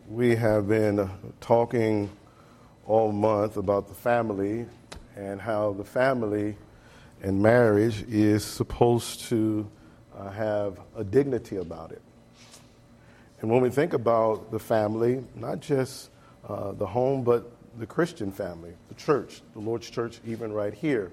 We have been talking all month about the family and how the family and marriage is supposed to have a dignity about it. And when we think about the family, not just the home, but the Christian family, the church, the Lord's church, even right here,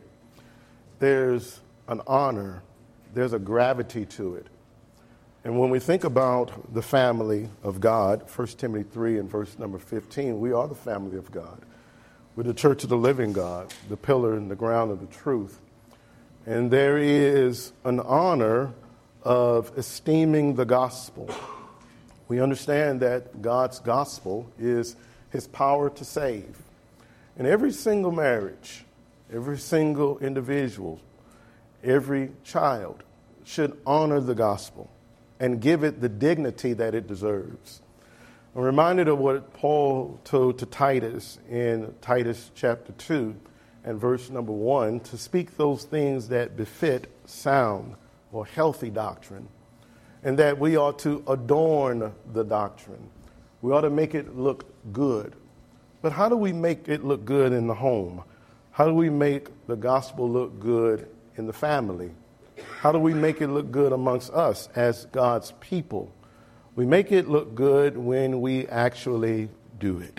there's an honor, there's a gravity to it. And when we think about the family of God, 1 Timothy 3 and verse number 15, we are the family of God. We're the church of the living God, the pillar and the ground of the truth. And there is an honor of esteeming the gospel. We understand that God's gospel is his power to save. And every single marriage, every single individual, every child should honor the gospel and give it the dignity that it deserves. I'm reminded of what Paul told to Titus in Titus chapter 2 and verse number 1, to speak those things that befit sound or healthy doctrine, and that we ought to adorn the doctrine. We ought to make it look good. But how do we make it look good in the home? How do we make the gospel look good in the family? How do we make it look good amongst us as God's people? We make it look good when we actually do it.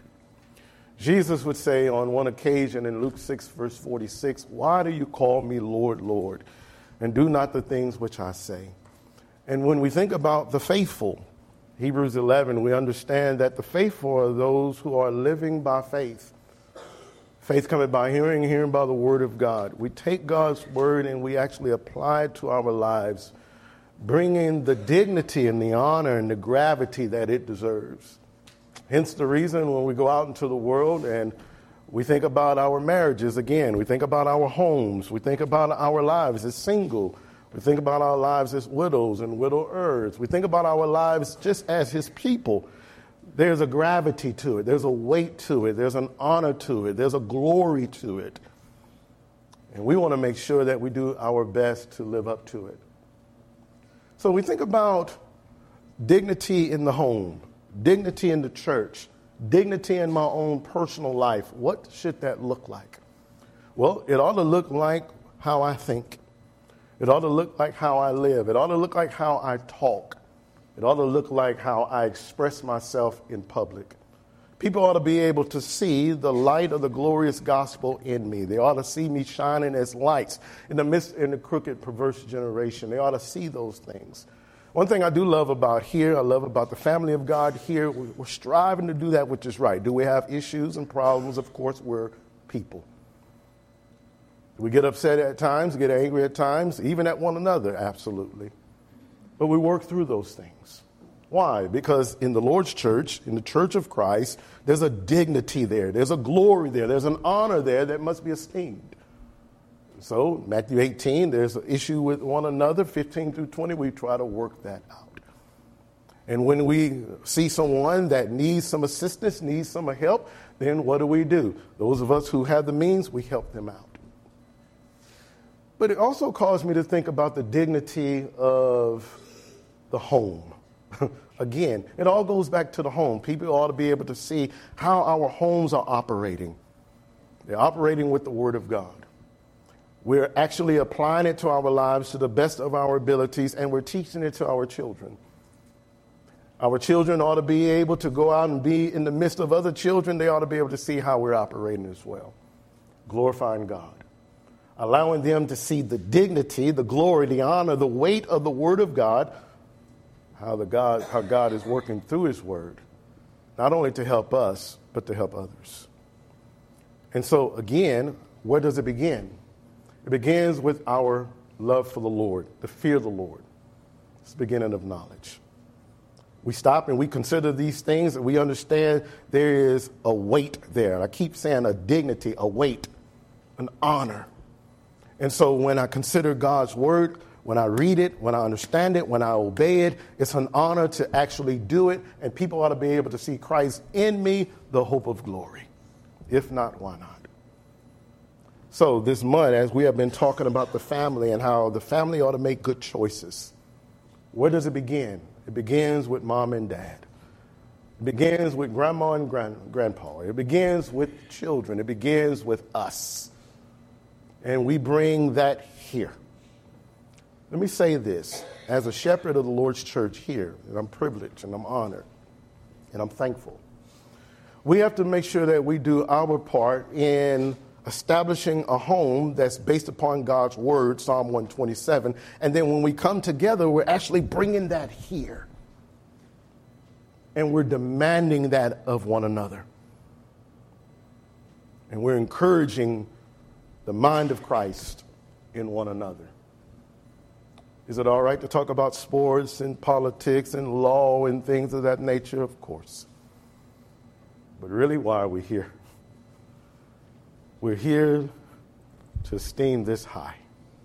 Jesus would say on one occasion in Luke 6, verse 46, "Why do you call me Lord, Lord, and do not the things which I say?" And when we think about the faithful, Hebrews 11, we understand that the faithful are those who are living by faith. Faith cometh by hearing, and hearing by the word of God. We take God's word and we actually apply it to our lives, bringing the dignity and the honor and the gravity that it deserves. Hence the reason when we go out into the world and we think about our marriages again, we think about our homes, we think about our lives as single, we think about our lives as widows and widowers, we think about our lives just as his people. There's a gravity to it. There's a weight to it. There's an honor to it. There's a glory to it. And we want to make sure that we do our best to live up to it. So we think about dignity in the home, dignity in the church, dignity in my own personal life. What should that look like? Well, it ought to look like how I think. It ought to look like how I live. It ought to look like how I talk. It ought to look like how I express myself in public. People ought to be able to see the light of the glorious gospel in me. They ought to see me shining as lights in the crooked, perverse generation. They ought to see those things. One thing I do love about here, I love about the family of God here, we're striving to do that which is right. Do we have issues and problems? Of course, we're people. We get upset at times, get angry at times, even at one another, absolutely. But we work through those things. Why? Because in the Lord's church, in the church of Christ, there's a dignity there. There's a glory there. There's an honor there that must be esteemed. So Matthew 18, there's an issue with one another. 15 through 20, we try to work that out. And when we see someone that needs some assistance, needs some help, then what do? Those of us who have the means, we help them out. But it also caused me to think about the dignity of the home. Again, it all goes back to the home. People ought to be able to see how our homes are operating. They're operating with the Word of God. We're actually applying it to our lives to the best of our abilities, and we're teaching it to our children. Our children ought to be able to go out and be in the midst of other children. They ought to be able to see how we're operating as well, glorifying God. Allowing them to see the dignity, the glory, the honor, the weight of the Word of God, how God is working through his Word, not only to help us, but to help others. And so, again, where does it begin? It begins with our love for the Lord, the fear of the Lord. It's the beginning of knowledge. We stop and we consider these things and we understand there is a weight there. I keep saying a dignity, a weight, an honor. And so when I consider God's word, when I read it, when I understand it, when I obey it, it's an honor to actually do it. And people ought to be able to see Christ in me, the hope of glory. If not, why not? So this month, as we have been talking about the family and how the family ought to make good choices, where does it begin? It begins with mom and dad. It begins with grandma and grandpa. It begins with children. It begins with us. And we bring that here. Let me say this. As a shepherd of the Lord's church here, and I'm privileged and I'm honored and I'm thankful, we have to make sure that we do our part in establishing a home that's based upon God's word, Psalm 127. And then when we come together, we're actually bringing that here. And we're demanding that of one another. And we're encouraging the mind of Christ in one another. Is it all right to talk about sports and politics and law and things of that nature? Of course. But really, why are we here? We're here to esteem this high,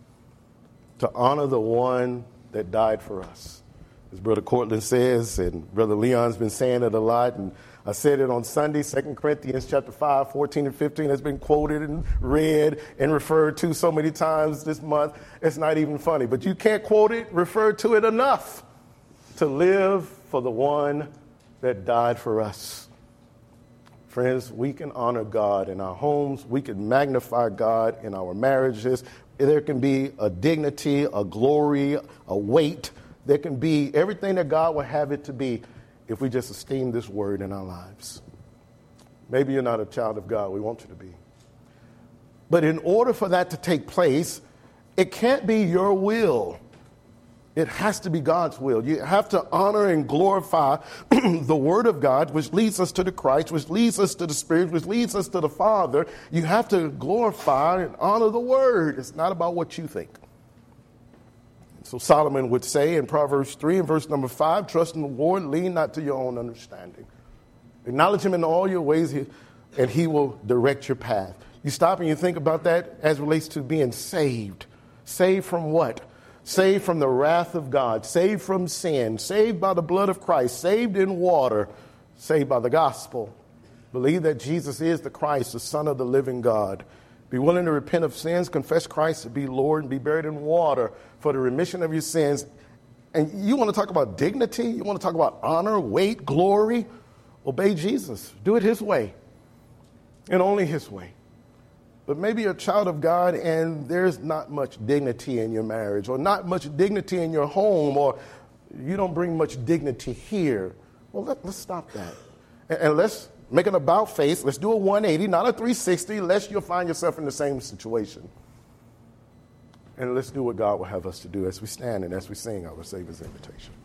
to honor the one that died for us. As Brother Cortland says, and Brother Leon's been saying it a lot, and I said it on Sunday, 2 Corinthians chapter 5, 14 and 15 has been quoted and read and referred to so many times this month, it's not even funny. But you can't quote it, refer to it enough to live for the one that died for us. Friends, we can honor God in our homes. We can magnify God in our marriages. There can be a dignity, a glory, a weight. There can be everything that God would have it to be if we just esteem this word in our lives. Maybe you're not a child of God. We want you to be. But in order for that to take place, it can't be your will. It has to be God's will. You have to honor and glorify the Word of God, which leads us to the Christ, which leads us to the Spirit, which leads us to the Father. You have to glorify and honor the Word. It's not about what you think. So Solomon would say in Proverbs 3 and verse number 5, trust in the Lord, lean not to your own understanding. Acknowledge him in all your ways, and he will direct your path. You stop and you think about that as it relates to being saved. Saved from what? Saved from the wrath of God, saved from sin, saved by the blood of Christ, saved in water, saved by the gospel. Believe that Jesus is the Christ, the Son of the living God. Be willing to repent of sins, confess Christ to be Lord, and be buried in water for the remission of your sins. And you want to talk about dignity? You want to talk about honor, weight, glory? Obey Jesus. Do it his way and only his way. But maybe you're a child of God and there's not much dignity in your marriage or not much dignity in your home or you don't bring much dignity here. Well, let's stop that. And let's make an about face. Let's do a 180, not a 360, lest you'll find yourself in the same situation. And let's do what God will have us to do as we stand and as we sing our Savior's invitation.